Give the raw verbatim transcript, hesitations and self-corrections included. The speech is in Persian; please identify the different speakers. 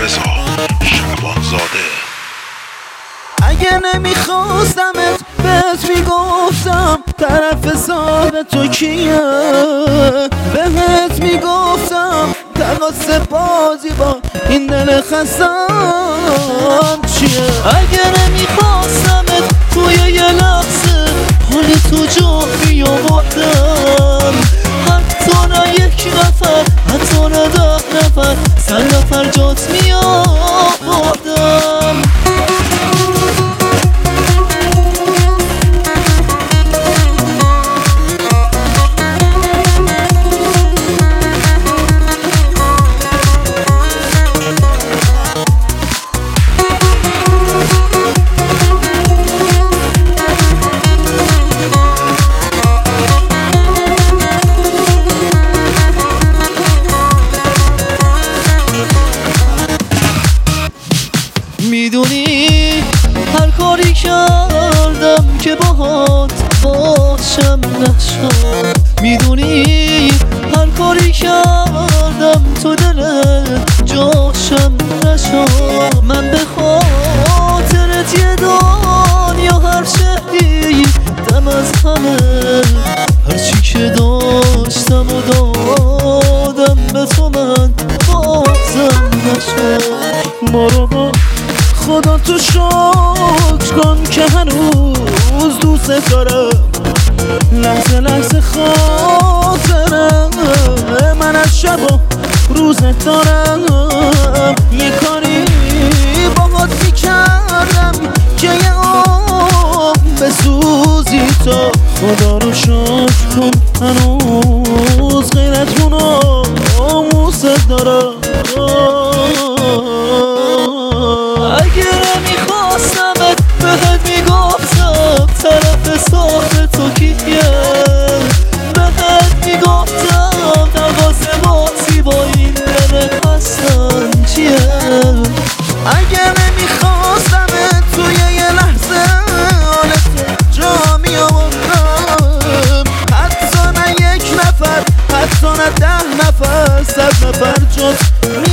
Speaker 1: رضا شعبانزاده.
Speaker 2: اگه نمیخواستمت بهت میگفتم طرف صاحب تو کیه، بهت میگفتم تقاس بازی با این دل خستم چیه.
Speaker 3: اگه نمیخواستمت توی یه لحظه حال تو جا بیاوردم، حتی نه یک نفر حتی نه ده نفر صد نفر جات میآوردم. میدونی هر کاری کردم که باهات باشم نشد، میدونی هر کاری کردم تو دلت جاشم نشد. من به خاطرت یه دنیا هر شهری دم از همه، هرچی که داشتم و دادم به تو من بازم نشد.
Speaker 2: ما رو با خدا تو شکر کن که هنوز دوست دارم، لحظه لحظه خاطرم من از شب و روزت دارم. یه کاری باهات میکردم که یه عمر بسوزی تا، خدا رو شکر کن هنوز غیرتون آموزت دارم.
Speaker 3: اگه نمیخواستمت بهت میگفتم طرف صاحب تو کیه، بهت میگفتم تقاس بازی با این دل خستم چیه.
Speaker 2: اگه نمیخواستمت توی یه لحظه حالت جا میآوردم، حتی نه یک نفر حتی نه ده نفر صد نفر جات